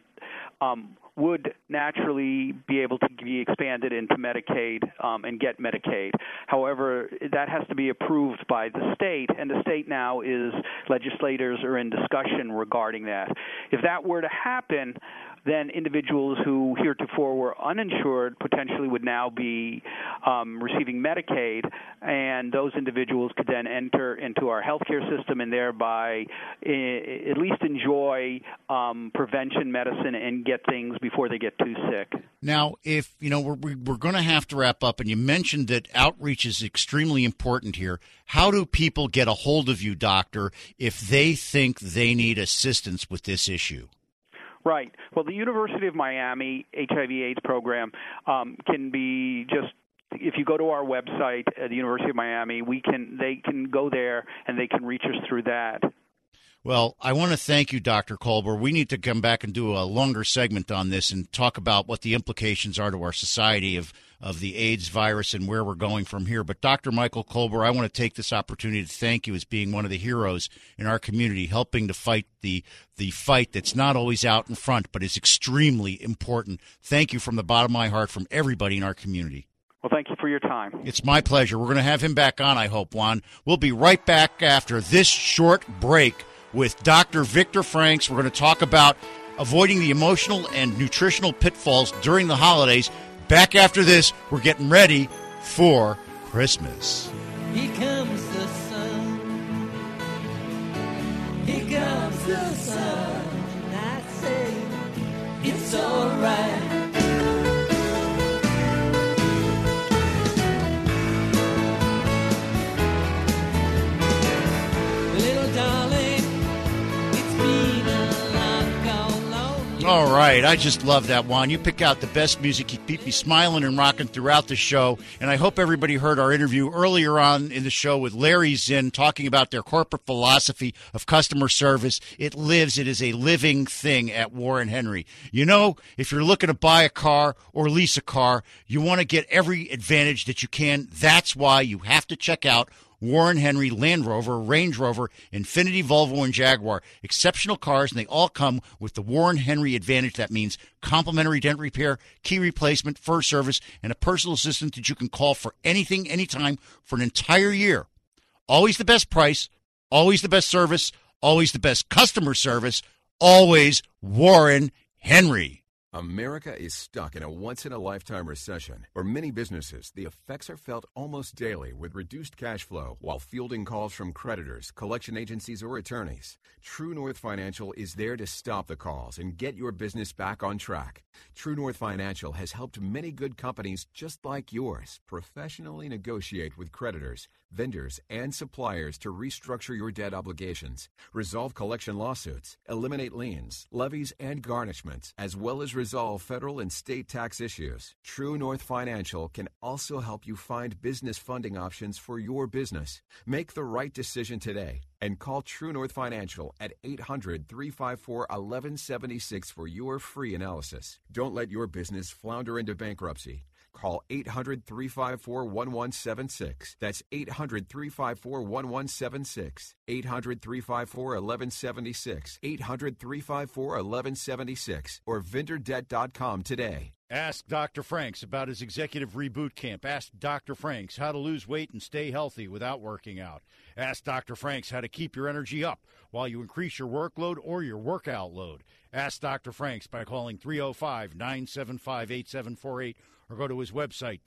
would naturally be able to be expanded into Medicaid and get Medicaid. However, that has to be approved by the state, and the state now legislators are in discussion regarding that. If that were to happen, then individuals who heretofore were uninsured potentially would now be receiving Medicaid, and those individuals could then enter into our healthcare system and thereby at least enjoy prevention medicine and get things before they get too sick. Now, if we're going to have to wrap up, and you mentioned that outreach is extremely important here. How do people get a hold of you, Doctor, if they think they need assistance with this issue? Right. Well, the University of Miami HIV/AIDS program can be just, if you go to our website at the University of Miami, they can go there and they can reach us through that. Well, I want to thank you, Dr. Kolber. We need to come back and do a longer segment on this and talk about what the implications are to our society of the AIDS virus and where we're going from here. But Dr. Michael Kolber, I want to take this opportunity to thank you as being one of the heroes in our community, helping to fight the fight that's not always out in front, but is extremely important. Thank you from the bottom of my heart, from everybody in our community. Well, thank you for your time. It's my pleasure. We're going to have him back on, I hope, Juan. We'll be right back after this short break with Dr. Victor Franks. We're going to talk about avoiding the emotional and nutritional pitfalls during the holidays. Back after this, we're getting ready for Christmas. Here comes the sun. Here comes the sun. I say it's all right. Little darling, it's been a long. All right, I just love that, Juan. You pick out the best music. You keep me smiling and rocking throughout the show. And I hope everybody heard our interview earlier on in the show with Larry Zinn talking about their corporate philosophy of customer service. It is a living thing at Warren Henry. You know, if you're looking to buy a car or lease a car, you want to get every advantage that you can. That's why you have to check out Warren Henry, Land Rover, Range Rover, Infiniti, Volvo, and Jaguar. Exceptional cars, and they all come with the Warren Henry Advantage. That means complimentary dent repair, key replacement, fur service, and a personal assistant that you can call for anything, anytime, for an entire year. Always the best price, always the best service, always the best customer service, always Warren Henry. America is stuck in a once-in-a-lifetime recession. For many businesses, the effects are felt almost daily with reduced cash flow while fielding calls from creditors, collection agencies, or attorneys. True North Financial is there to stop the calls and get your business back on track. True North Financial has helped many good companies just like yours professionally negotiate with creditors, vendors, and suppliers to restructure your debt obligations, resolve collection lawsuits, eliminate liens, levies, and garnishments, as well as resolve federal and state tax issues. True North Financial can also help you find business funding options for your business. Make the right decision today and call True North Financial at 800-354-1176 for your free analysis. Don't let your business flounder into bankruptcy. Call 800-354-1176. That's 800-354-1176. 800-354-1176. 800-354-1176. Or VendorDebt.com today. Ask Dr. Franks about his executive reboot camp. Ask Dr. Franks how to lose weight and stay healthy without working out. Ask Dr. Franks how to keep your energy up while you increase your workload or your workout load. Ask Dr. Franks by calling 305-975-8748 or go to his website,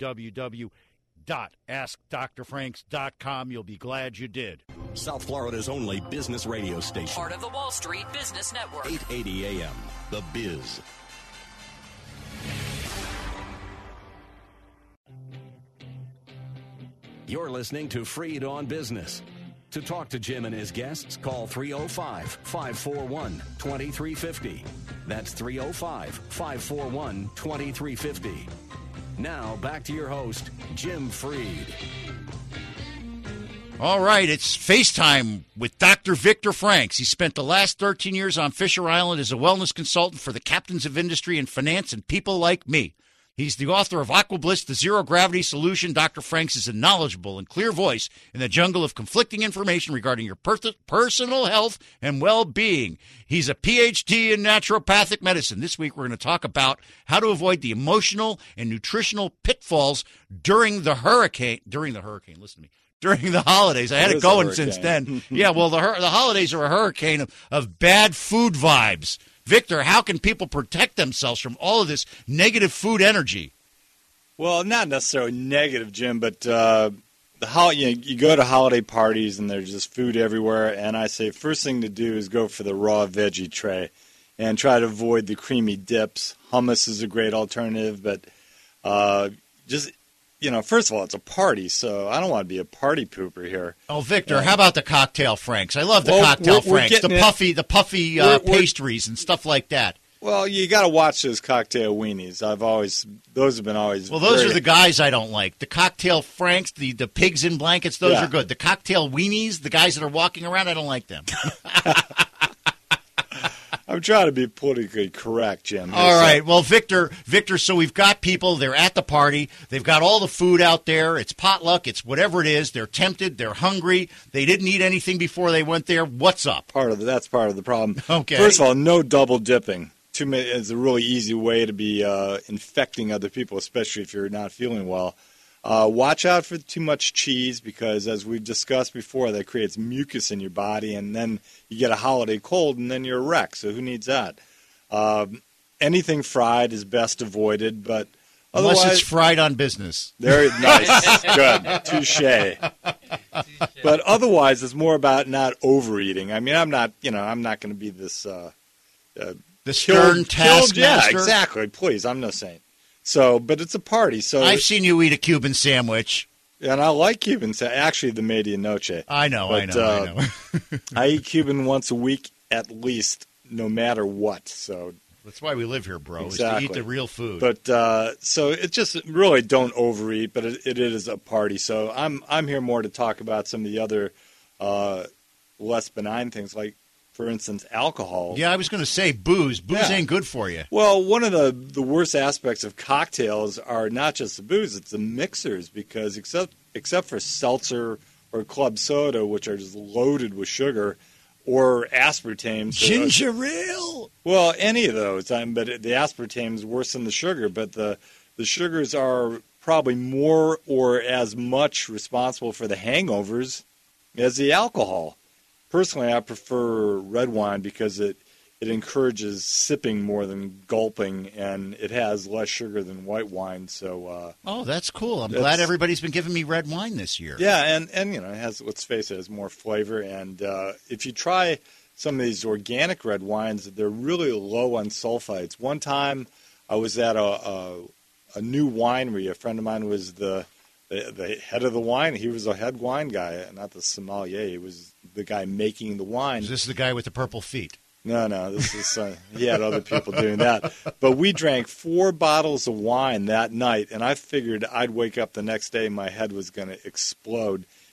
www.askdrfranks.com. You'll be glad you did. South Florida's only business radio station. Part of the Wall Street Business Network. 880 AM, The Biz. You're listening to Freed on Business. To talk to Jim and his guests, call 305-541-2350. That's 305-541-2350. Now, back to your host, Jim Freed. All right, it's FaceTime with Dr. Victor Franks. He spent the last 13 years on Fisher Island as a wellness consultant for the captains of industry in finance and people like me. He's the author of AquaBliss, the zero-gravity solution. Dr. Franks is a knowledgeable and clear voice in the jungle of conflicting information regarding your personal health and well-being. He's a Ph.D. in naturopathic medicine. This week we're going to talk about how to avoid the emotional and nutritional pitfalls during the holidays. I had it going since then. Yeah, well, the holidays are a hurricane of bad food vibes. Victor, how can people protect themselves from all of this negative food energy? Well, not necessarily negative, Jim, but you go to holiday parties and there's just food everywhere, and I say first thing to do is go for the raw veggie tray and try to avoid the creamy dips. Hummus is a great alternative, but first of all, it's a party, so I don't want to be a party pooper here. Oh, Victor, how about the cocktail Franks? I love the cocktail Franks, the puffy pastries and stuff like that. Well, you got to watch those cocktail weenies. Those have been always. Well, those are the guys I don't like. The cocktail Franks, the pigs in blankets, those are good. The cocktail weenies, the guys that are walking around, I don't like them. I'm trying to be politically correct, Jim. All right. Well, Victor, so we've got people. They're at the party. They've got all the food out there. It's potluck. It's whatever it is. They're tempted. They're hungry. They didn't eat anything before they went there. What's up? That's part of the problem. Okay. First of all, no double dipping. It's a really easy way to be infecting other people, especially if you're not feeling well. Watch out for too much cheese because, as we've discussed before, that creates mucus in your body, and then you get a holiday cold, and then you're a wreck. So who needs that? Anything fried is best avoided, but otherwise, unless it's fried on business. Very nice, good, touche. But otherwise, it's more about not overeating. I mean, I'm not going to be this the stern taskmaster. Yeah, exactly. Please, I'm no saint. So, but it's a party. So I've seen you eat a Cuban sandwich. And I like Cuban sandwich. Actually, the medianoche. I know. I eat Cuban once a week at least, no matter what. So that's why we live here, bro, exactly. Is to eat the real food. But so it just really don't overeat, but it is a party. So I'm here more to talk about some of the other less benign things like, for instance, alcohol. Yeah, I was going to say booze. Booze ain't good for you. Well, one of the worst aspects of cocktails are not just the booze, it's the mixers, because except for seltzer or club soda, which are just loaded with sugar, or aspartame. Ginger ale? Well, any of those. But the aspartame is worse than the sugar, but the sugars are probably more or as much responsible for the hangovers as the alcohol. Personally, I prefer red wine because it encourages sipping more than gulping, and it has less sugar than white wine. So, that's cool. I'm glad everybody's been giving me red wine this year. Yeah, and it has, let's face it, it has more flavor. And if you try some of these organic red wines, they're really low on sulfites. One time, I was at a new winery. A friend of mine was the head of the wine. He was a head wine guy, not the sommelier. He was the guy making the wine. Is this the guy with the purple feet? No. This is he had other people doing that. But we drank 4 bottles of wine that night, and I figured I'd wake up the next day, my head was going to explode.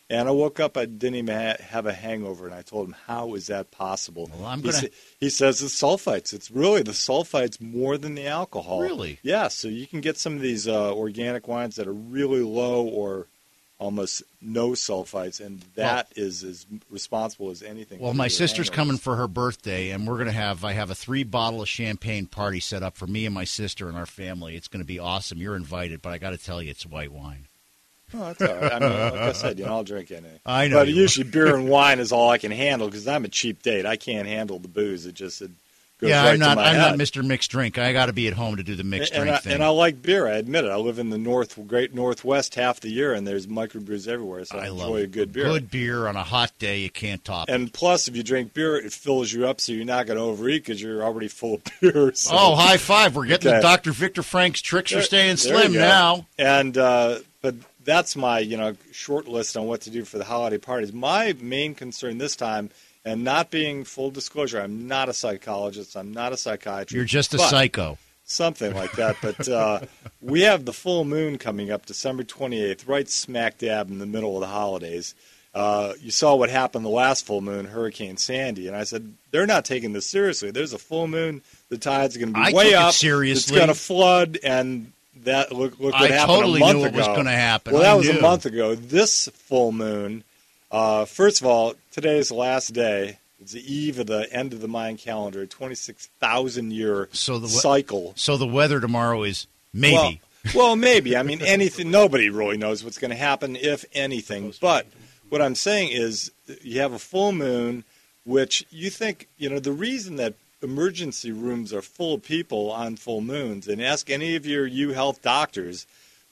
And I woke up, I didn't even have a hangover, and I told him, how is that possible? Well, He says it's sulfites. It's really the sulfites more than the alcohol. Really? Yeah, so you can get some of these organic wines that are really low or almost no sulfites, and that is as responsible as anything. Well, my sister's coming for her birthday, and I have a 3-bottle of champagne party set up for me and my sister and our family. It's going to be awesome. You're invited, but I got to tell you, it's white wine. Oh, that's all right. I mean, like I said, I'll drink anything. I know. But usually beer and wine is all I can handle because I'm a cheap date. I can't handle the booze. It goes right I'm not. to my I'm head. not Mr. Mixed Drink. I got to be at home to do the mixed drink thing. And I like beer. I admit it. I live in the great Northwest half the year, and there's microbrews everywhere. So I enjoy a good beer. Good beer on a hot day, you can't top it. And plus, if you drink beer, it fills you up, so you're not going to overeat because you're already full of beer. So. Oh, high five! We're getting the Dr. Victor Frank's tricks for staying slim now. And but that's my short list on what to do for the holiday parties. My main concern this time. And not being full disclosure, I'm not a psychologist. I'm not a psychiatrist. You're just a psycho. Something like that. But we have the full moon coming up December 28th, right smack dab in the middle of the holidays. You saw what happened the last full moon, Hurricane Sandy. And I said, they're not taking this seriously. There's a full moon. The tides are going to be way up. Seriously. It's going to flood. And that look what happened totally a month knew ago. It was going to happen. Well, that was a month ago. This full moon... first of all, today is the last day. It's the eve of the end of the Mayan calendar, 26,000-year cycle. So the weather tomorrow is maybe. Well, maybe. I mean, anything. Nobody really knows what's going to happen, if anything. But what I'm saying is you have a full moon, which you think, the reason that emergency rooms are full of people on full moons, and ask any of your health doctors,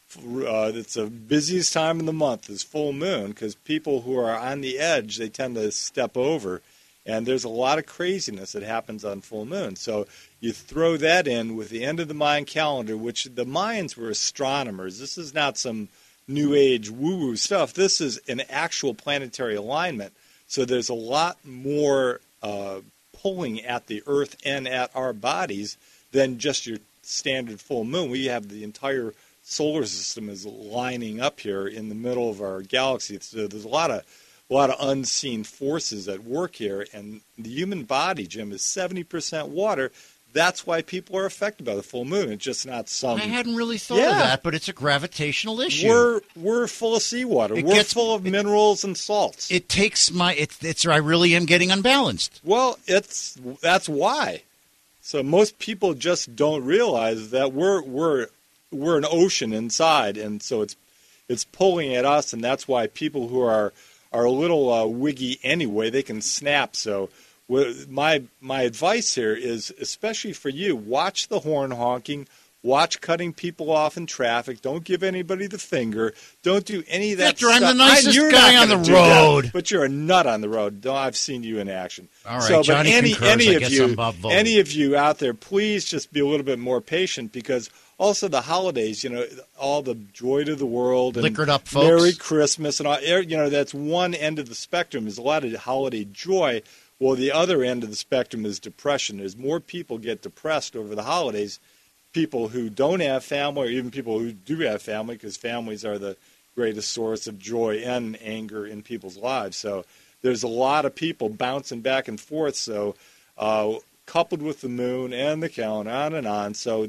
it's the busiest time in the month is full moon because people who are on the edge, they tend to step over. And there's a lot of craziness that happens on full moon. So you throw that in with the end of the Mayan calendar, which the Mayans were astronomers. This is not some new age woo-woo stuff. This is an actual planetary alignment. So there's a lot more pulling at the Earth and at our bodies than just your standard full moon. We have the entire solar system is lining up here in the middle of our galaxy. So there's a lot of unseen forces at work here, and the human body, Jim, is 70% water. That's why people are affected by the full moon. It's just not some. I hadn't really thought of that, but it's a gravitational issue. We're full of seawater. We're full of minerals and salts. It takes I really am getting unbalanced. Well, that's why. So most people just don't realize that we're an ocean inside, and so it's pulling at us, and that's why people who are a little wiggy anyway, they can snap. So my advice here is, especially for you, watch the horn honking, watch cutting people off in traffic. Don't give anybody the finger. Don't do any of that Victor, stuff. I'm the nicest guy on the road. But you're a nut on the road. I've seen you in action. All right, Johnny concurs. Any of you out there, please just be a little bit more patient because also the holidays, all the joy to the world and liquored up folks. Merry Christmas and all, that's one end of the spectrum is a lot of holiday joy. Well, the other end of the spectrum is depression. There's more people get depressed over the holidays, people who don't have family or even people who do have family, because families are the greatest source of joy and anger in people's lives. So there's a lot of people bouncing back and forth. So coupled with the moon and the calendar, on and on. So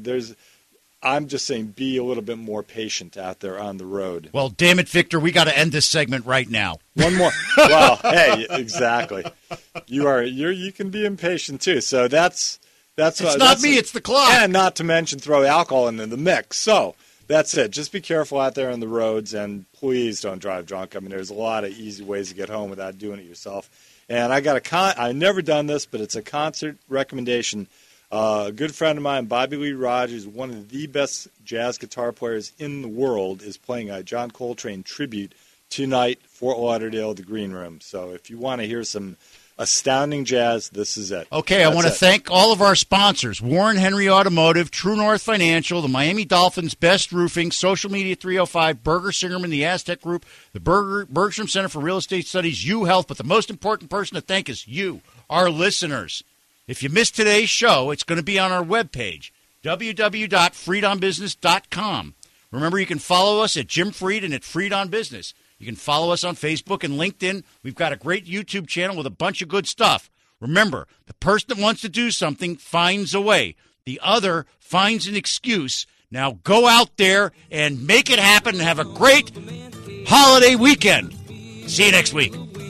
I'm just saying be a little bit more patient out there on the road. Well, damn it, Victor, we got to end this segment right now. One more. Well, hey, exactly. You can be impatient too. So that's not me, it's the clock. And not to mention throw alcohol into the mix. So that's it. Just be careful out there on the roads, and please don't drive drunk. I mean, there's a lot of easy ways to get home without doing it yourself. And I got I've never done this, but it's a concert recommendation. A good friend of mine, Bobby Lee Rogers, one of the best jazz guitar players in the world, is playing a John Coltrane tribute tonight, Fort Lauderdale, the Green Room. So if you want to hear some astounding jazz, this is it. Okay, I want to thank all of our sponsors: Warren Henry Automotive, True North Financial, the Miami Dolphins, Best Roofing, Social Media 305, Berger Singerman, the Aztec Group, the Bergstrom Center for Real Estate Studies, U Health. But the most important person to thank is you, our listeners. If you missed today's show, it's going to be on our webpage, www.freedonbusiness.com. Remember, you can follow us at Jim Fried and at Fried on Business. You can follow us on Facebook and LinkedIn. We've got a great YouTube channel with a bunch of good stuff. Remember, the person that wants to do something finds a way. The other finds an excuse. Now go out there and make it happen and have a great holiday weekend. See you next week.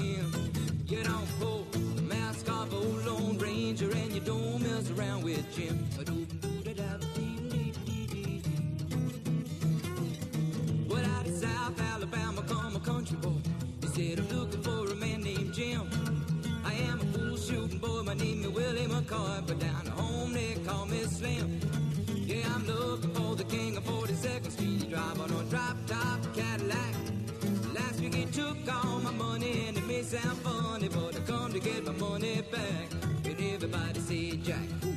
But down home they call me Slim. Yeah, I'm looking for the king of 42nd Street. Driving on drop-top Cadillac. Last week he took all my money and it may sound funny, but I come to get my money back. And everybody say Jack.